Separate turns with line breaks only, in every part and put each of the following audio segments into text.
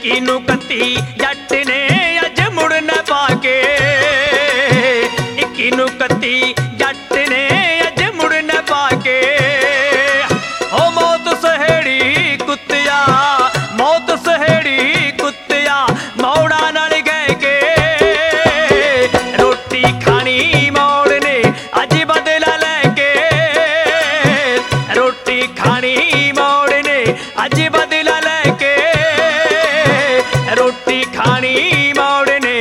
21 ਨੂੰ 31 ਜੱਟ ਨੇ ਅੱਜ ਮੁੜ ਨਾ ਪਾਕੇ 21 ਨੂੰ 31 ਜੱਟ ਨੇ ਅੱਜ ਮੁੜ ਨਾ ਪਾਕੇ ਓ ਮੌਤ ਸਹੇੜੀ ਕੁੱਤਿਆ ਮੌਤ ਸਹੇੜੀ ਕੁੱਤਿਆ ਮੌੜਾਂ ਨਾਲ ਗਏ ਕੇ ਰੋਟੀ ਖਾਣੀ ਮੌੜ ਨੇ ਅੱਜ ਬਦਲਾ ਲੈ ਕੇ ਰੋਟੀ ਖਾਣੀ ਮੌੜ ਨੇ ਅੱਜ ਬਦਲਾ ਲੈ ਕੇ ਰੋਟੀ ਖਾਣੀ ਮੌੜ ਨੇ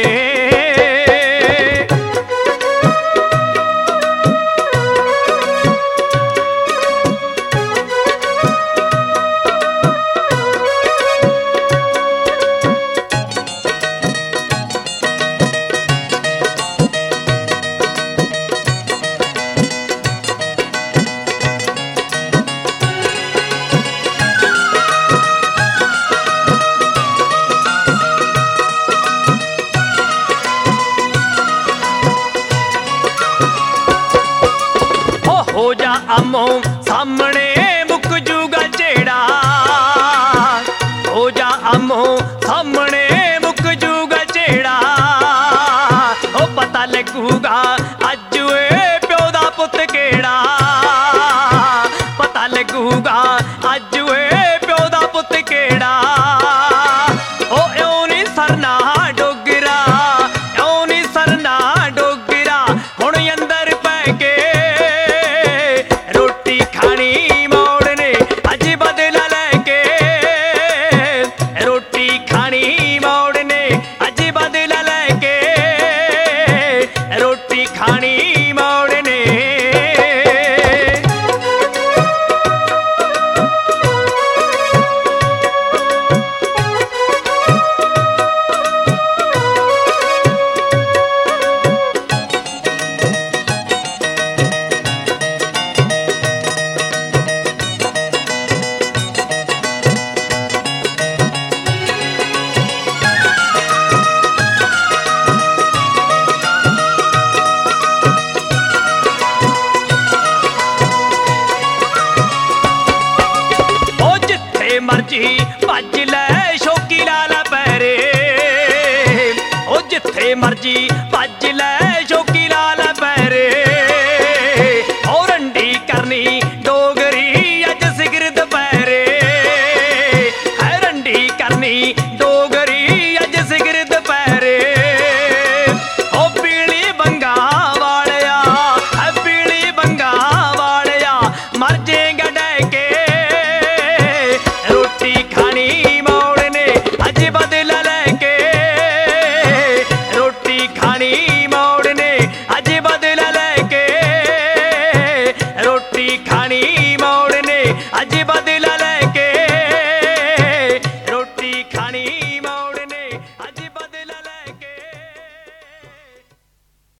ਹੋ ਜਾ ਆਮੋ ਸਾਹਮਣੇ ਮੁੱਕ ਜੂਗਾ ਝੇੜਾ ਹੋ ਜਾ ਆਮੋ ਸਾਹਮਣੇ ਮੁੱਕ ਜੂਗਾ ਝੇੜਾ ਉਹ ਪਤਾ ਲੱਗੂਗਾ ਅੱਜ ਏ ਪਿਓ ਦਾ ਪੁੱਤ ਕਿਹੜਾ ਪਤਾ ਲੱਗੂਗਾ ਅੱਜ ਏ ਪਿਓ ਦਾ ਪੁੱਤ ਕਿਹੜਾ ਉਹ ਇਉਂ ਨੀ ਸਰਨਾ ਡੋਗਰਾ ਇਉਂ ਨੀ ਸਰਨਾ ਡੋਗਰਾ ਹੁਣ ਅੰਦਰ ਪੈ ਕੇ ਰੋਟੀ ਖਾਣੀ ਮੌੜ ਨੇ ਅੱਜ ਬਦਲਾ ਲੈ ਕੇ ਰੋਟੀ ਖਾਣੀ ਮੌੜ ਨੇ ਅੱਜ ਬਦਲਾ ਲੈ ਕੇ ਰੋਟੀ ਖਾਣੀ ਮੌੜ ਨੇ ਮਰਜੀ ਭੱਜ ਲੈ ਸ਼ੌਕੀ ਲਾਲਾ ਪੈਰੇ ਉਹ ਜਿੱਥੇ ਮਰਜੀ ਭੱਜ ਲੈ ਸ਼ੌਕੀ ਲਾਲਾ ਪੈਰੇ ਉਹ ਰੰਡੀ ਕਰਨੀ ਡੋਗਰੀ ਅੱਜ ਸਿਗਰ ਦੁਪਹਿਰੇ ਹੈ ਰੰਡੀ ਕਰਨੀ ਡੋਗਰੀ ਅੱਜ ਸਿਗਰ ਦੁਪਹਿਰੇ ਉਹ ਪੀਲੀ ਬੰਗਾ ਵਾਲਿਆ ਹੈ ਪੀਲੀ ਬੰਗਾ ਵਾਲਿਆ ਮਰ ਜੇਗਾ ਡੈ ਕੇ ਰੋਟੀ ਖਾਣੀ ਮੌੜ ਨੇ ਅੱਜ ਬਦਲਾ ਲੈ ਕੇ ਰੋਟੀ ਖਾਣੀ ਮੌੜ ਨੇ ਅੱਜ ਬਦਲਾ ਲੈ ਕੇ ਰੋਟੀ ਖਾਣੀ ਮੌੜ ਨੇ ਅੱਜ ਬਦਲਾ ਲੈ ਕੇ ਰੋਟੀ ਖਾਣੀ